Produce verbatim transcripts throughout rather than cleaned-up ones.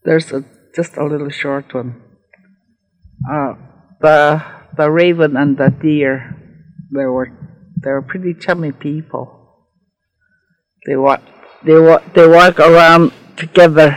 There's a, just a little short one. Uh, the the raven and the deer, they were they were pretty chummy people. They walk they walk they walk around together.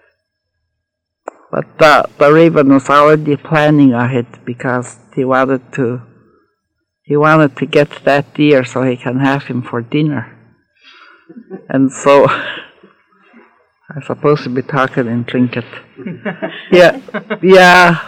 But the the raven was already planning ahead because he wanted to he wanted to get that deer so he can have him for dinner. And so I'm supposed to be talking in Tlingit. Yeah, yeah.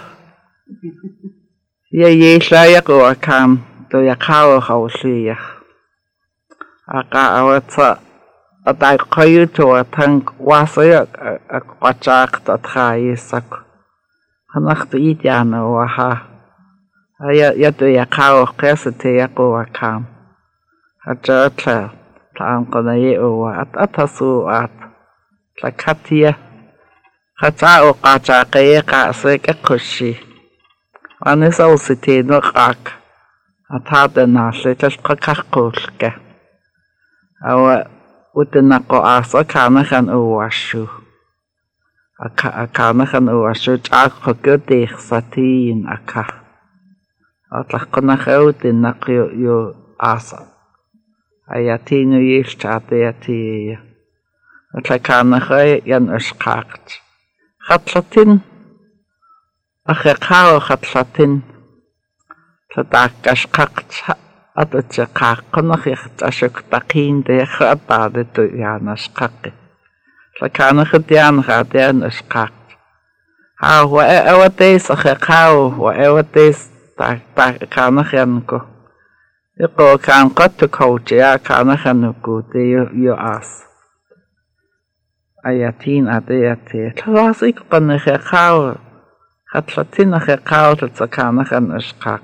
Yeah, yes, I go a cam to your cow house here. I got a a dag coyu to a tank was a quachak that high suck. Hanach to eat yano or ha. I yet to your cow crescity go a cam. A jertler, plank on a year over at Atasu at la Katia. Kata o Kachaka ka sek a cushy. One is also no crack. A tardan just cockle. Our with the knuckle as a carnahan overshoe. A carnahan overshoe, a good day, satin, a car. At la conach in knuckle you asa. A yatino yish chat there tea. At la carnahay yan uskakt. Hatlatin. A cow hatlatin. Tadakas kakt. At the chakak, conachich, a shook takin de hata to Yanas kaki. Lakanach dian radian is kakt. How, whatever days a cow, whatever days, tak tak kanachianko. You go can got to coach, ya kanachanuku, de you ask. Ayatin at the yate. Classic conach a cow. Hatlatin a cow that's a kanachan is kakt.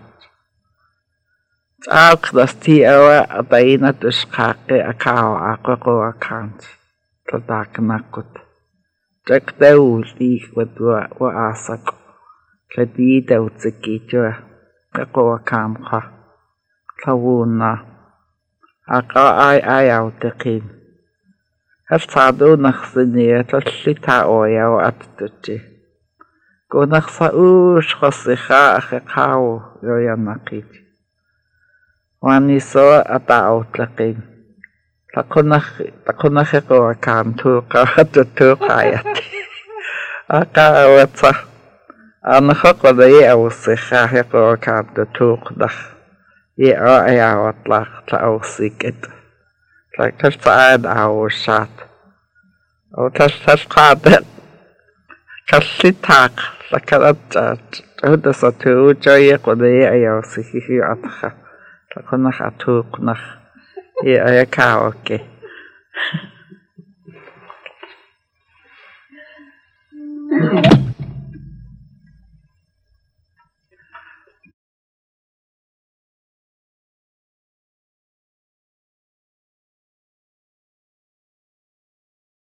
Ook dat die oude bijna dus schake a cow a coco a kant. Dat daar knakut. Jack deul die wat wa wa asak. Dat die deul te kietje. Kako a kam ka. Kawuna. A ka ai ai au te kin. Het sadu nach zine tot slita oya o at tuti. Go nach sa u schosicha a cow yo ya nakit. One is so about looking. Takonach, Takonach go a can to to to quiet. A car what's a and the hook of the year was a hacker a can to talk the year I out like to seek it. Like just to add our shot. Oh, just just caught that. Just sit tack like a judge. Who does a two joy for the year I was here at her. Konach a tu konach. Yeah, I cow okay.